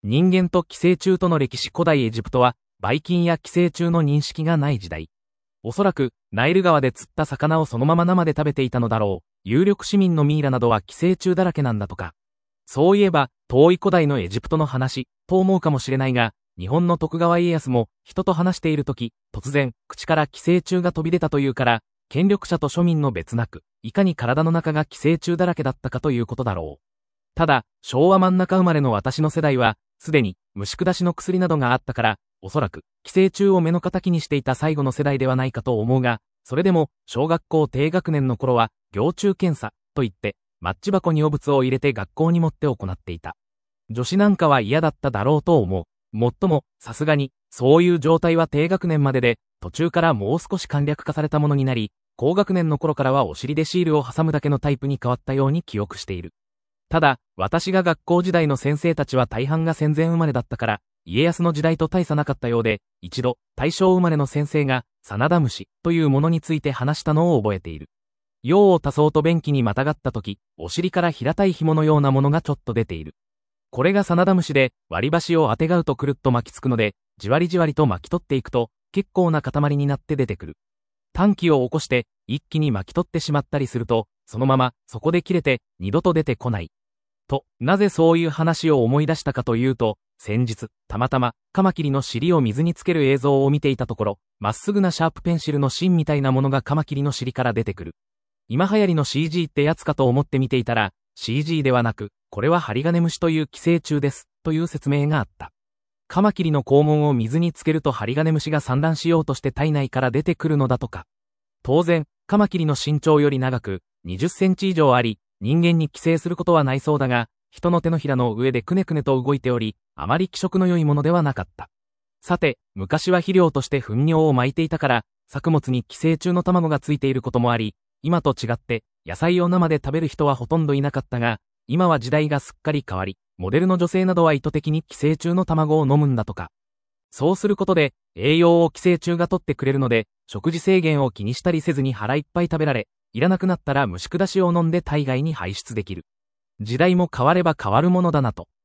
人間と寄生虫との歴史。古代エジプトは、ばい菌や寄生虫の認識がない時代。おそらく、ナイル川で釣った魚をそのまま生で食べていたのだろう。有力市民のミイラなどは寄生虫だらけなんだとか。そういえば、遠い古代のエジプトの話、と思うかもしれないが、日本の徳川家康も、人と話しているとき、突然、口から寄生虫が飛び出たというから、権力者と庶民の別なく、いかに体の中が寄生虫だらけだったかということだろう。ただ、昭和真ん中生まれの私の世代は、すでに、虫下しの薬などがあったから、おそらく、寄生虫を目の敵にしていた最後の世代ではないかと思うが、それでも、小学校低学年の頃は、蟯虫検査、と言って、マッチ箱に汚物を入れて学校に持って行っていた。女子なんかは嫌だっただろうと思う。もっとも、さすがに、そういう状態は低学年までで、途中からもう少し簡略化されたものになり、高学年の頃からはお尻でシールを挟むだけのタイプに変わったように記憶している。ただ、私が学校時代の先生たちは大半が戦前生まれだったから、家康の時代と大差なかったようで、一度、大正生まれの先生が、真田虫というものについて話したのを覚えている。用を足そうと便器にまたがったとき、お尻から平たい紐のようなものがちょっと出ている。これが真田虫で、割り箸をあてがうとくるっと巻きつくので、じわりじわりと巻き取っていくと、結構な塊になって出てくる。短気を起こして、一気に巻き取ってしまったりすると、そのまま、そこで切れて、二度と出てこない。と、なぜそういう話を思い出したかというと、先日、たまたま、カマキリの尻を水につける映像を見ていたところ、まっすぐなシャープペンシルの芯みたいなものがカマキリの尻から出てくる。今流行りの CG ってやつかと思って見ていたら、CG ではなく、これはハリガネムシという寄生虫です、という説明があった。カマキリの肛門を水につけるとハリガネムシが産卵しようとして体内から出てくるのだとか。当然、カマキリの身長より長く、20センチ以上あり、人間に寄生することはないそうだが、人の手のひらの上でくねくねと動いており、あまり気色の良いものではなかった。さて、昔は肥料として糞尿を撒いていたから、作物に寄生虫の卵がついていることもあり、今と違って、野菜を生で食べる人はほとんどいなかったが、今は時代がすっかり変わり、モデルの女性などは意図的に寄生虫の卵を飲むんだとか。そうすることで、栄養を寄生虫が取ってくれるので、食事制限を気にしたりせずに腹いっぱい食べられ、いらなくなったら虫下しを飲んで体外に排出できる。時代も変われば変わるものだなと。